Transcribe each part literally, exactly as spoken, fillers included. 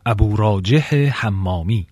ابو راجح حمامی.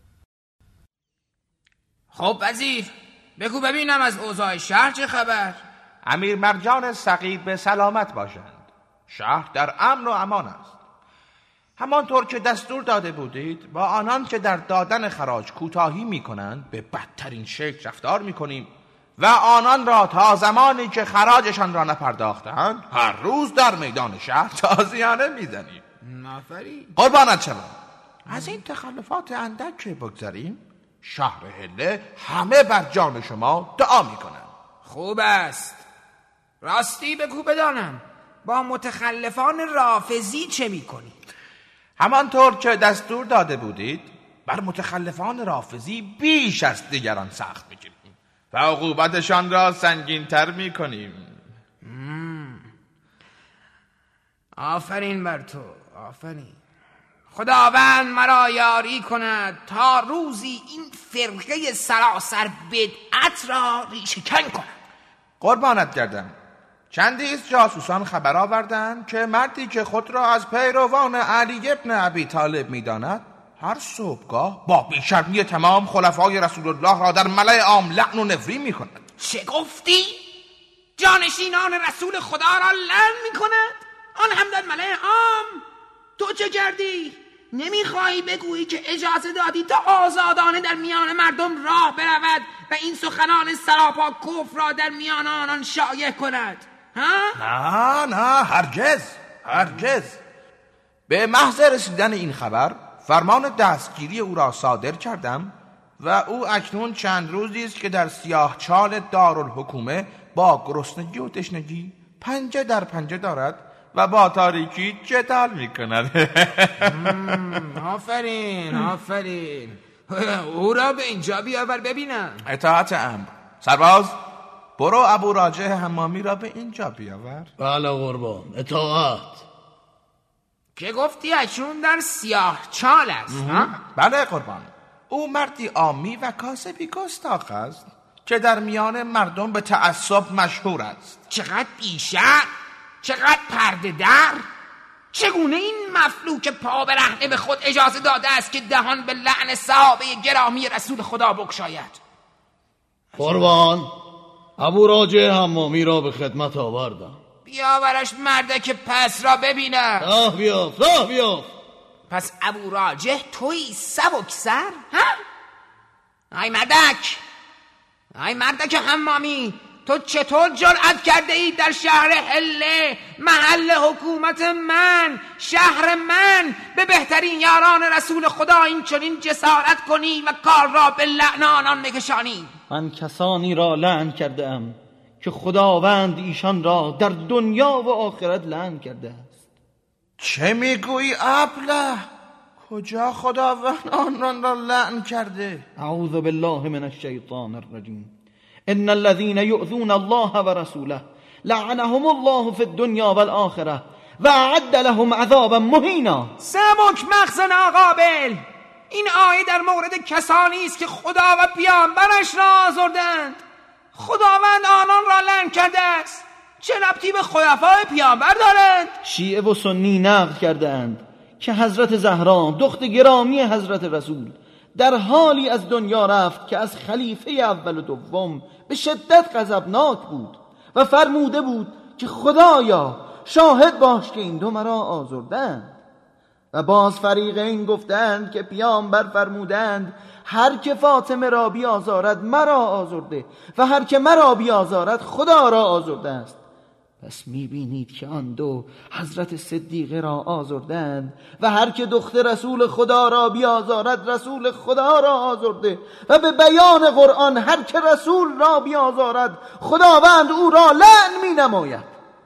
خب وزیر بگو ببینم از اوضاع شهر چه خبر؟ امیر مرجان صغیر به سلامت باشند. شهر در امن و امان است. همانطور که دستور داده بودید با آنان که در دادن خراج کوتاهی می کنند به بدترین شکل رفتار می کنیم و آنان را تا زمانی که خراجشان را نپرداختند هر روز در میدان شهر تازیانه می زنیم. آفرین. قربانت شوم. از این تخلفات اندک که بگذاریم شهر هله همه بر جان شما دعا می کنند. خوب است. راستی بگو بدانم با متخلفان رافضی چه می کنی؟ همانطور که دستور داده بودید بر متخلفان رافضی بیش از دیگران سخت میگیریم و عقوبتشان را سنگین تر میکنیم. آفرین بر تو، آفرین. خداوند مرا یاری کند تا روزی این فرقه سراسر بدعت را ریشه کن کند. قربانت گردم. چندیز جاسوسان خبر آوردند که مردی که خود را از پیروان علی ابن ابی طالب می‌داند هر صبحگاه با بیشرمی تمام خلفای رسول الله را در ملأ عام لعن و نفری می‌کند. چه گفتی؟ جانشینان رسول خدا را لعن می‌کند؟ آن هم در ملأ عام؟ تو چه کردی؟ نمی‌خواهی بگویی که اجازه دادی تا آزادانه در میان مردم راه برود و این سخنان سراپا کفر را در میان آنان شایع کند؟ ها؟ نه نه هرگز هرگز. به محض رسیدن این خبر فرمان دستگیری او را صادر کردم و او اکنون چند روزی است که در سیاه چال دارالحکومه با گرسنگی و تشنگی پنجه در پنجه دارد و با تاریکی جدال می کند. آفرین آفرین. او را به اینجا بیاور ببینم. اطاعت امر. سرباز برو ابو راجح حمامی را به اینجا بیاور. بله قربان، اطاعت. که گفتی اکنون در سیاه چال است؟ بله قربان. او مردی عامی و کاسبی گستاخ است که در میان مردم به تعصب مشهور است. چقدر بیشتر، چقدر پرده در. چگونه این مفلوک پا برهنه به خود اجازه داده است که دهان به لعن صحابه گرامی رسول خدا بگشاید؟ قربان، ابو راجح حمامی را به خدمت آوردم. بیاورش مردک پس را ببینم. راه بیاف راه بیاف. پس ابو راجح تویی سبک سر؟ ها؟ ای مردک، ای مردک حمامی، تو چطور جرأت کرده ای در شهر هله، محل حکومت من، شهر من، به بهترین یاران رسول خدا این چنین جسارت کنی و کار را به لعن آنان بکشانی؟ من کسانی را لعن کرده ام که خداوند ایشان را در دنیا و آخرت لعن کرده است. چه میگویی ابله؟ کجا خداوند آنان را لعن کرده؟ اعوذ بالله من الشیطان الرجیم. ان الذين يؤذون الله ورسوله لعنهم الله في الدنيا والآخرة واعد لهم عذابا مهینا. سبک مغز ناقابل. این آیه در مورد کسانی است که خدا و پیامبرش را آزردند. خداوند آنان را لعن کرده است. چه ربطی به خلفای پیامبر دارند؟ شیعه و سنی نقل کرده اند که حضرت زهرا دختر گرامی حضرت رسول در حالی از دنیا رفت که از خلیفه اول و دوم به شدت غضبناک بود و فرموده بود که خدایا شاهد باش که این دو مرا آزردند. و باز فریقین گفتند که پیامبر فرمودند هر که فاطمه را بیازارد مرا آزرده و هر که مرا بیازارد خدا را آزرده است. پس میبینید که آن دو حضرت صدیقه را آزردند و هر که دختر رسول خدا را بیازارد رسول خدا را آزرده و به بیان قرآن هر که رسول را بیازارد خداوند او را لعن می نماید.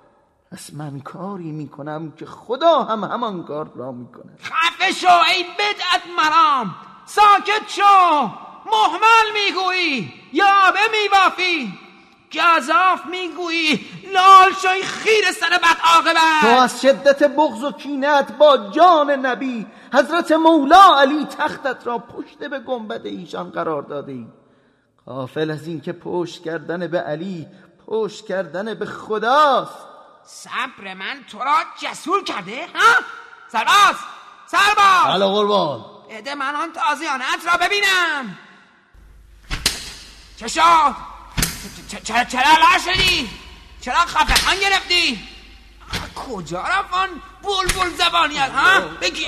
پس من کاری می کنم که خدا هم همان کار را می کند. خفه شو ای بدعت مرام، ساکت شو. مهمل میگویی یا به میوافی، گزاف میگویی لال شوی خیر سر بد عاقبت. تو از شدت بغض و کینت با جان نبی حضرت مولا علی تختت را پشت به گنبد ایشان قرار داده ای. غافل از این که پشت کردن به علی پشت کردن به خداست. صبر من تو را جسور کرده؟ ها؟ سرباز سرباز بله قربان. بده من آن تازیانت را ببینم. چه شد؟ چرا چرا لا شدی؟ چرا خفقان گرفتی؟ کجا رفت آن بلبل زبانیت ها؟ بگی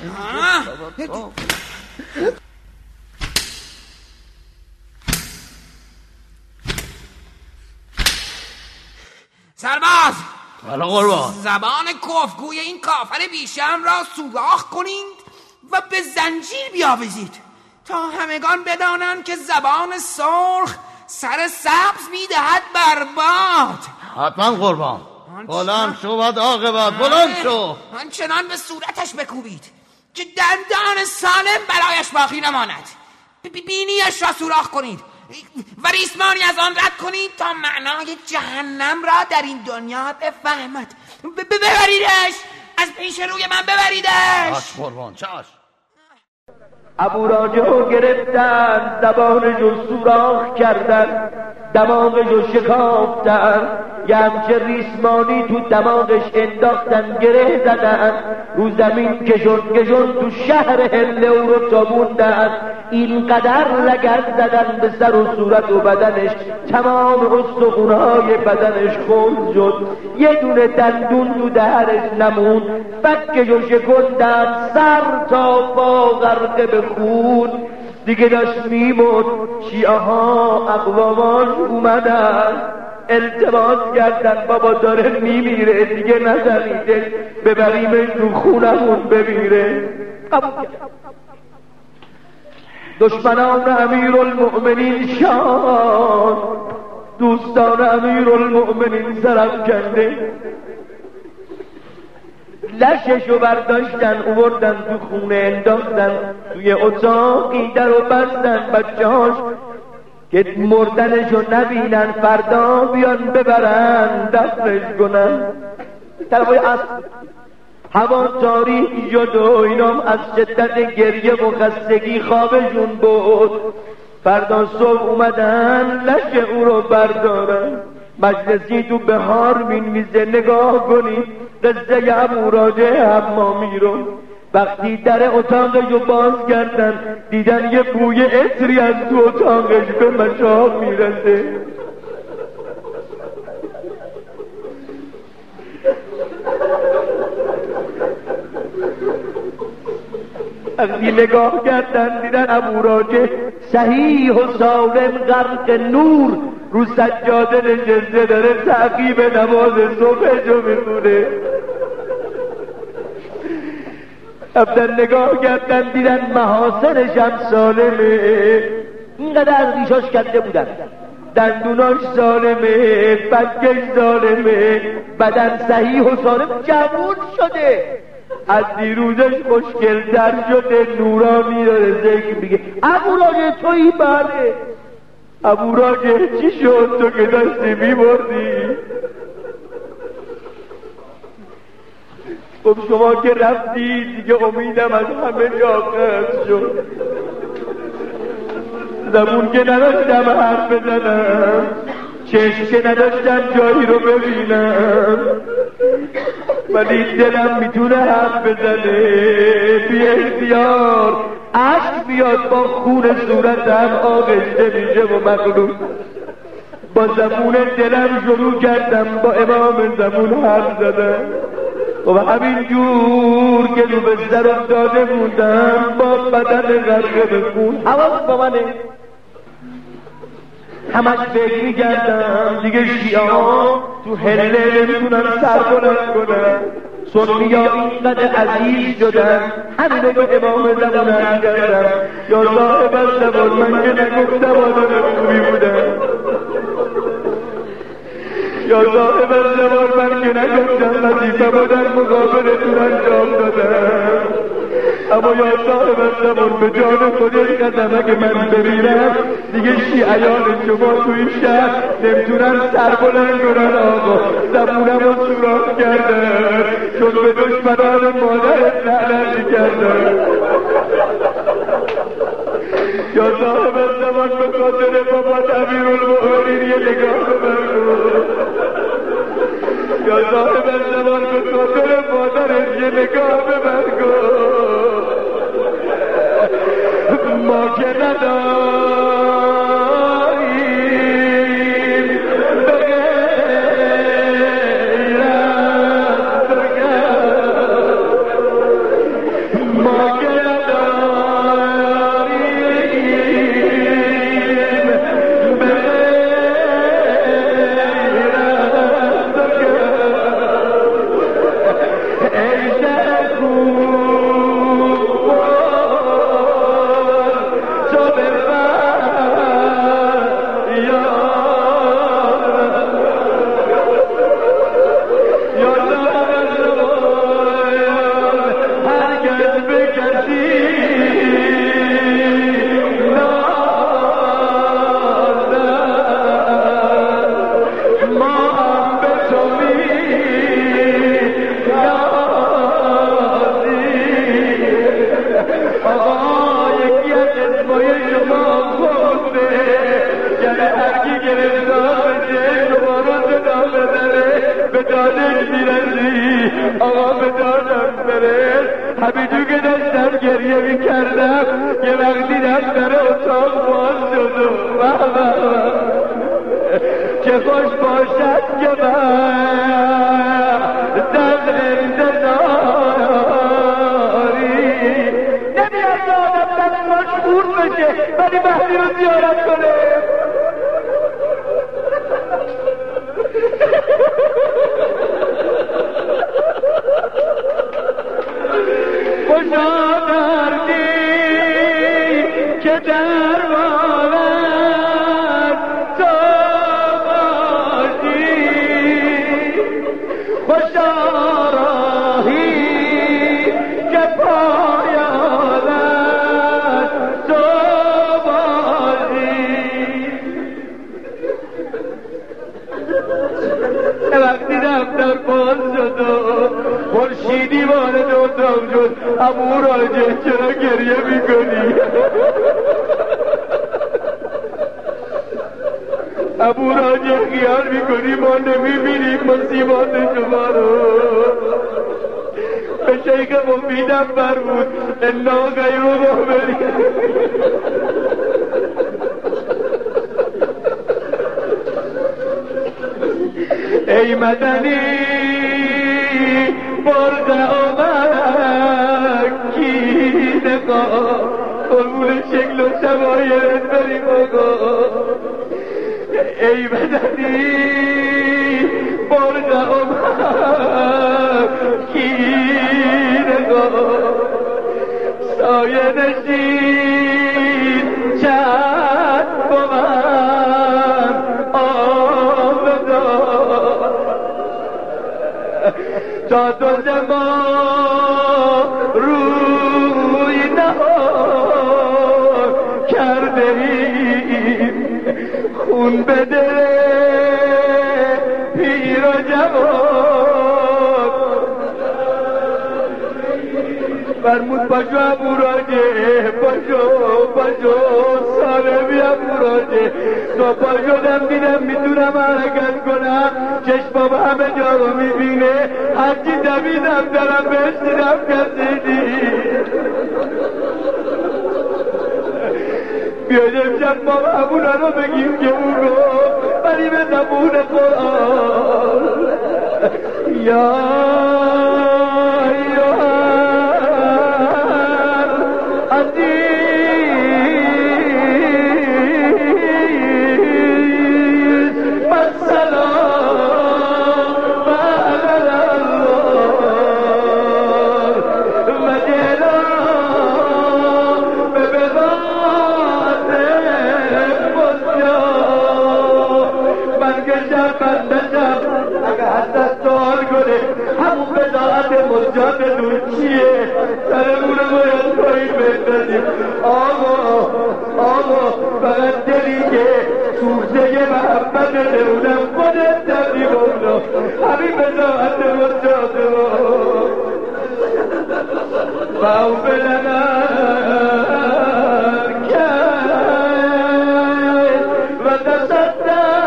سرباز، بله قربان. زبان کفگوی این کافر بیشم را سوراخ کنید و به زنجیر بیاویزید تا همگان بدانند که زبان سرخ سر سبز میدهد برباد. حتما قربان. بلند شو بعد عاقبت بلند شو. آنچنان به صورتش بکوبید که دندان سالم برایش باقی نماند. بینیش را سوراخ کنید و ریسمانی از آن رد کنید تا معنای جهنم را در این دنیا بفهمد. ببریدش، از پیش روی من ببریدش. چشم قربان چشم. ابو راجعو گرفتن، زبانشو سوراخ کردن، دماغشو شکافتن، یه همچه ریسمانی تو دماغش انداختن، گره زدن، رو زمین کشون کشون تو شهر هله او رو تابوندن. اینقدر لگد زدن به سر و صورت و بدنش، تمام استخونهای بدنش خون شد، یه دونه دندون تو دهنش نمون، فکشو شکندن، سر تا پا غرقه به خون، دیگه داشت میمون. شیعه ها اقوامان اومدن التماس کردن، بابا داره میمیره دیگه نزنیده، ببریمش رو خونمون بمیره. قبول کرد. دشمنان امیرالمؤمنین شان، دوستان امیرالمؤمنین سرافکنده، لششو برداشتن اووردن تو خونه انداختن، توی اتاقی در و بستن بچه هاش که مردنشو نبینن، فردا بیان ببرن دفنش کنن. طرفای اصل هوا تاریک شد و اینام از شدت گریه و خستگی خوابشون بود. فردا صبح اومدن لش او رو بردارن. مجلسی تو بهار مینویسه، نگاه کنید قصه ابو راجع حمامی رو. وقتی در اتاقشو باز کردن دیدن یه بوی عطری از تو اتاقش به مشام میرسه. وقتی نگاه کردن دیدن ابو راجع صحیح و سالم غرق نور رو سجاده نشسته، داره تعقیب نماز صبحشو میخونه. رفتن نگاه کردن دیدن محاسنش هم سالمه، اینقدر ریشاش کنده بودن، دندوناش سالمه، فکش سالمه، بدن صحیح و سالم، جوون شده، از دیروزش خوشگل‌تر شده، نورانی داره، ذکر میگه. ابو راجع تویی؟ بله. ابو راجع چی شد تو که داشتی میبردی؟ خب شما که رفتی دیگه امیدم از همه جا قطع شد، زبون که نداشتم حرف بزنم، چشم که نداشتم جایی رو ببینم، ولی دلم میتونه حرف بزنه. بی اختیار عشق بیاد با خون صورتم آغشته میشه و مخلوط. با زبون دلم شروع کردم با امام زبون حرف زدم و همین جور که رو بستر افتاده بودم با بدن غرقه به خون. حواس با منه، همش فکر می‌کردم دیگه شیعه ها تو هله نمیتونن سر بلند کنن، سنی ها اینقدر عزیز شدن، همین رو به امام زمان عرض کردم، یا صاحب الزمان من که نگفتم آدم خوبی بودم، یا صاحب الزمان من که نگفتم وظیفه با در مقابلتون انجام دادم، اما یا صاحب الزمان به جان خودش قسم اگه من بمیرم دیگه شیعیان شما تو این شهر نمیتونن سر بلند کنن. آقا زبونم رو سوراخ کردن چون به دشمنان مادرت لعنت کردن. یا صاحب الزمان به خاطر بابات امیرالمؤمنین یه نگاه به من کن. یا صاحب الزمان به خاطر مادرت یه نگاه به من کن. ما که نداریم به غیر از تو که ای شهر خوب تو به من هرگز به کسی نازد ما هم به تو می‌یازیم آقا یکی از اسمای شما خونده یعنی هرکی گرفتار بشه شما رو صدا بزنه به دادش میرسی آقا به دادم برس همینجور که داشتم گریه میکردم یه وقتی دفتر اتاق باز شد و چه خوش باشد که من در انتظاری نمیاد آدم دست مشهور بشه ولی مهدی رو زیارت کنه خوشا دردی که در بالت تو باشی خوشا راهی که پایانت تو باشی وقتی دفتر باز شد و خورشیدی وارد اتاق شد عمو راجع چرا گریه میکنی؟ عمو راجع خیال میکنی ما نمیبینیم مصیبات شما رو به شیخ مفیدم فرمود انا غیر مؤمنین ای مدنی برده آمد کی نگاه قربون شکل و شمایلت بریم آقا ای مدنی برده آمد کی نگاه سایه نشین چند با من آمدار تا دو زمان روی نهار کرده ایم خون به دل پیر و جوان فرمود باشو ابو راجع باشو باشو سالمی ابو راجع تو باشدم دیدم میتونم حرکت کنم چشمام همه جا رو میبینه هرچی دویدم دارم بهش دیدم کسی دید بیاید امشب ما همونا رو بگیم که اون رو ولی به زبون قرآن یا مجاب دور چیه سرمون رو باید پایین بندازیم آقا آقا فقط دلی که سوزه محبت نمونم خودت دردی مولا همین بزاعت مجاب و او بلنر کرد و تصدق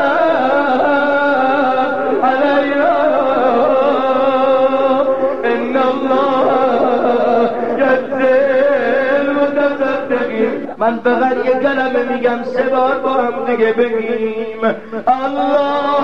علیه من فقط یه کلمه میگم سه بار با هم دیگه بگیم الله